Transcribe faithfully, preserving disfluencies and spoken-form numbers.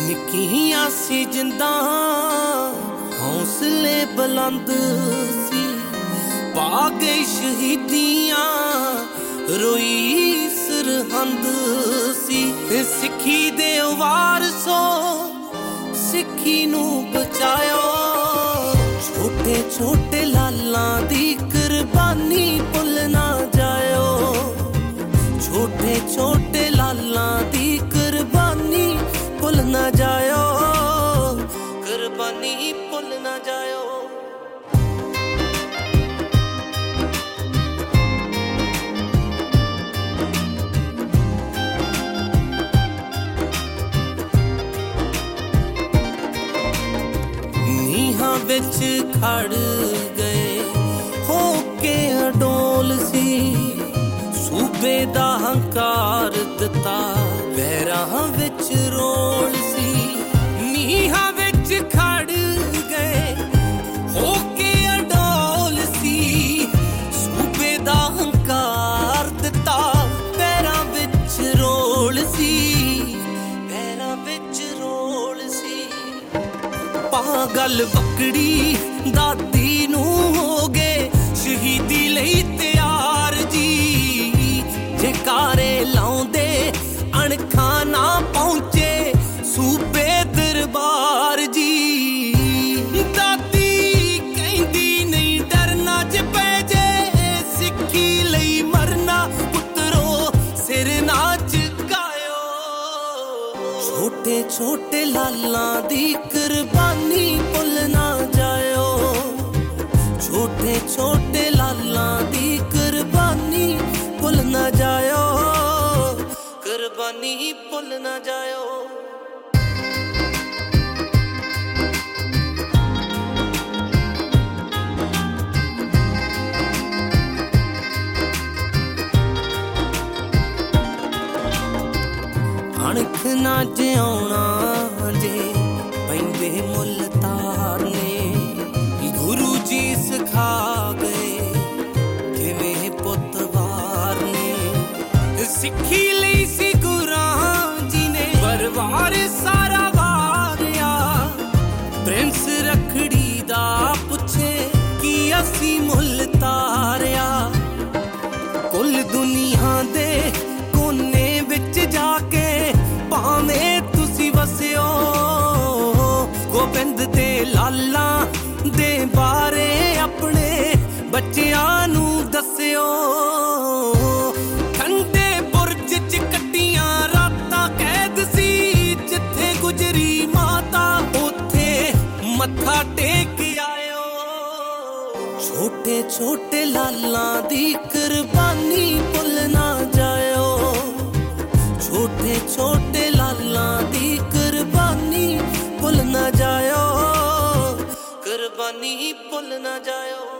ਨਿੱਕੀਆਂ ਸੀ ਜਿੰਦਾਂ ਹੌਸਲੇ ਬੁਲੰਦ ਸੀ, ਪਾ ਗਏ ਸ਼ਹੀਦੀਆਂ ਰੋਈ ਸਰਹੰਦ ਸੀ। ਸਿੱਖੀ ਦੇ ਵਾਰਸੋ ਸਿੱਖੀ ਨੂੰ ਬਚਾਇਓ, ਛੋਟੇ ਛੋਟੇ ਲਾਲਾਂ ਦੀ ਕੁਰਬਾਨੀ ਭੁੱਲ ਨਾ ਜਾਇਓ। ਛੋਟੇ ਛੋਟੇ ਲਾਲਾਂ ਦੀ ਕੁਰਬਾਨੀ ਭੁੱਲ ਨਾ ਜਾਇਓ, ਕੁਰਬਾਨੀ ਭੁੱਲ ਨਾ ਜਾਇਓ। ਨੀਹਾਂ ਵਿੱਚ ਖੜ ਗਏ ਹੋ ਕੇ ਅਡੋਲ ਸੀ, ਸੂਬੇ ਦਾ ਹੰਕਾਰ ਦਿੱਤਾ ਪੈਰਾਂ ਵਿੱਚ ਰੋਲ ਸੀ। ਨੀਹਾਂ ਵਿੱਚ ਖੜ ਗਏ ਹੋ ਕੇ ਅਡੋਲ ਸੀ, ਸੂਬੇ ਦਾ ਹੰਕਾਰ ਦਿੱਤਾ ਪੈਰਾਂ ਵਿੱਚ ਰੋਲ ਸੀ, ਪੈਰਾਂ ਵਿੱਚ ਰੋਲ ਸੀ। ਪਾਗਲ ਬੱਕੜੀ ਦਾਦੀ ਨੂੰ ਹੋ ਗਏ ਸ਼ਹੀਦੀ ਲਈ ਤਿਆਰ ਜੀ, ਜੈਕਾਰੇ ਲਾਉਂਦੇ ਅਣਖਾਂ ਨਾ ਪਹੁੰਚੇ ਸੂਬੇ ਦਰਬਾਰ ਜੀ। ਦਾਦੀ ਕਹਿੰਦੀ ਨਹੀਂ ਡਰਨਾ ਜੇ ਪੈ ਜੇ, ਸਿੱਖੀ ਲਈ ਮਰਨਾ ਪੁੱਤਰੋ ਸਿਰ ਨਾ ਝੁਕਾਇਓ। ਛੋਟੇ ਛੋਟੇ ਲਾਲਾਂ ਦੀ ਕੁਰਬਾਨੀ ਭੁੱਲ ਨਾ ਜਾਇਓ, ਛੋਟੇ ਛੋਟੇ ਲਾਲਾਂ ਦੀ ਕੁਰਬਾਨੀ ਭੁੱਲ ਨਾ ਜਾਇਓ, ਕੁਰਬਾਨੀ ਭੁੱਲ ਨਾ ਜਾਇਓ। ਅਣਖ ਨਾ ਜਿਉਣਾ ਜੇ ਪੈਂਦੇ ਮੁੱਲ ਤਾਰਨੇ, ਗੁਰੂ ਜੀ ਸਿਖਾ ਗਏ ਕਿਵੇਂ ਪੁੱਤ ਵਾਰਨੇ। ਸਿੱਖੀ ਲਈ ਸੀ ਗੁਰਾਂ ਜੀ ਨੇ ਪਰਿਵਾਰ ਸਾਰਾ ਵਾਰਿਆ, ਪ੍ਰਿੰਸ ਰੱਖੜੀ ਦਾ ਪੁੱਛੇ ਕੀ ਅਸੀਂ ਮੁੱਲ ਤਾਰਿਆ। ਕੁੱਲ ਦੁਨੀਆ ਦੇ ਕੋਨੇ ਵਿੱਚ ਜਾ ਕੇ ਭਾਵੇਂ ਤੁਸੀਂ ਵਸਿਓ, ਗੋਬਿੰਦ ਤੇ ਲਾਲਾਂ ਦੇ ਬਾਰੇ ਆਪਣੇ ਬੱਚਿਆਂ ਨੂੰ ਦੱਸਿਓ। ਠੰਡੇ ਬੁਰਜ ਚ ਕੱਟੀਆਂ ਰਾਤਾਂ ਕੈਦ ਸੀ, ਜਿੱਥੇ ਗੁਜਰੀ ਮਾਤਾ ਉੱਥੇ ਮੱਥਾ ਟੇਕ ਆਇਓ। ਛੋਟੇ ਛੋਟੇ ਲਾਲਾਂ ਦੀ ਕੁਰਬਾਨੀ ਭੁੱਲ ਨਾ ਜਾਇਓ, ਛੋਟੇ ਛੋਟੇ ਲਾਲਾਂ ਦੀ ਕੁਰਬਾਨੀ ਭੁੱਲ ਨਾ ਜਾਇਓ, ਕੁਰਬਾਨੀ ਭੁੱਲ ਨਾ ਜਾਇਓ।